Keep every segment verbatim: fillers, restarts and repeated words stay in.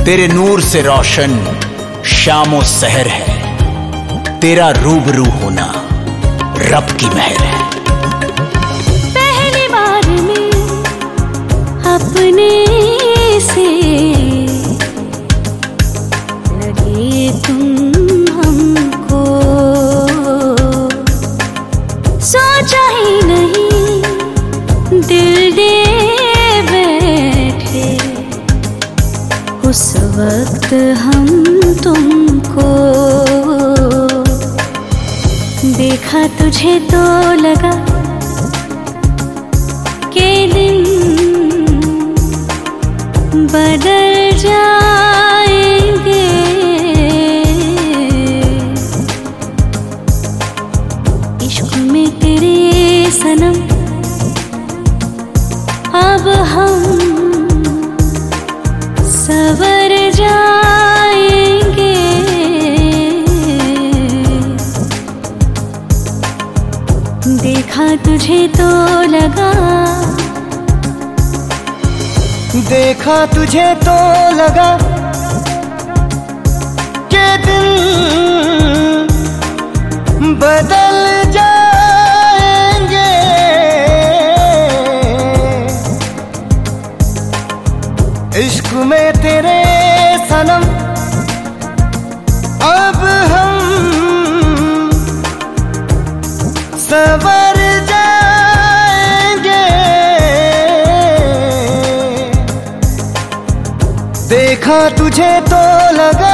तेरे नूर से रोशन शामो सहर है, तेरा रूबरू होना रब की मेहर है। पहली बार में अपने से लगे तुम हमको, सोचा ही नहीं दिल दे बैठे उस वक्त हम तुमको। देखा तुझे तो लगा के दिन बदल जाएंगे, इश्क में तेरे सनम अब हम सवर जाएंगे। देखा तुझे तो लगा, देखा तुझे तो लगा के दिन बदल जाएंगे, इश्क में तेरे सनम अब हम सवर जाएंगे। देखा तुझे तो लगा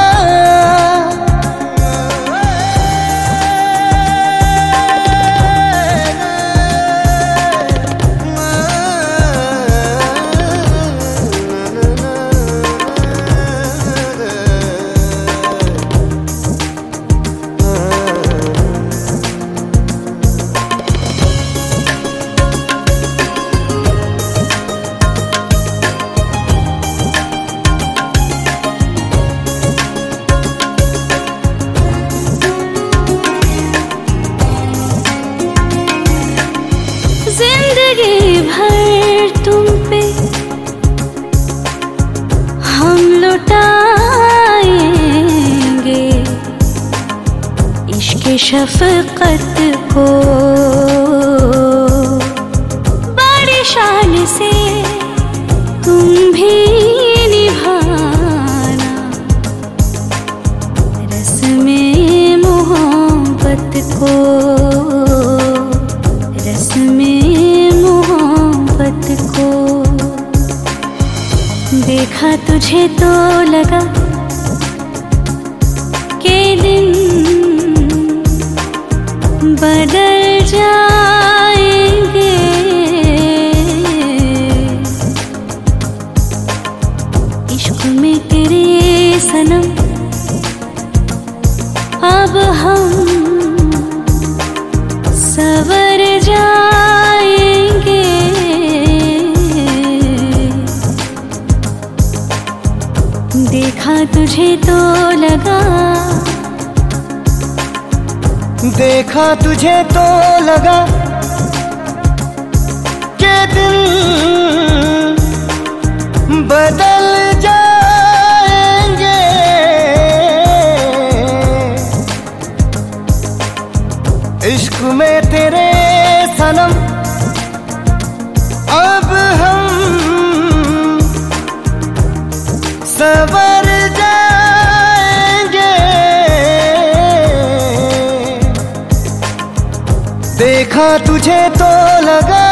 जिंदगी भर तुम पे हम लुटाएंगे इश्क शफकत को। बड़ी शान से तुम भी निभाना रस्में मोहब्बत को, रस्में मोहब्बत को। देखा तुझे तो लगा के दिन बदल जाएंगे, इश्क में तेरे सनम अब हम सवर जाएंगे। देखा तुझे तो लगा, देखा तुझे तो लगा के दिन बदल जाएंगे, इश्क में तेरे सनम अब हम सवर जाएंगे। देखा तुझे तो लगा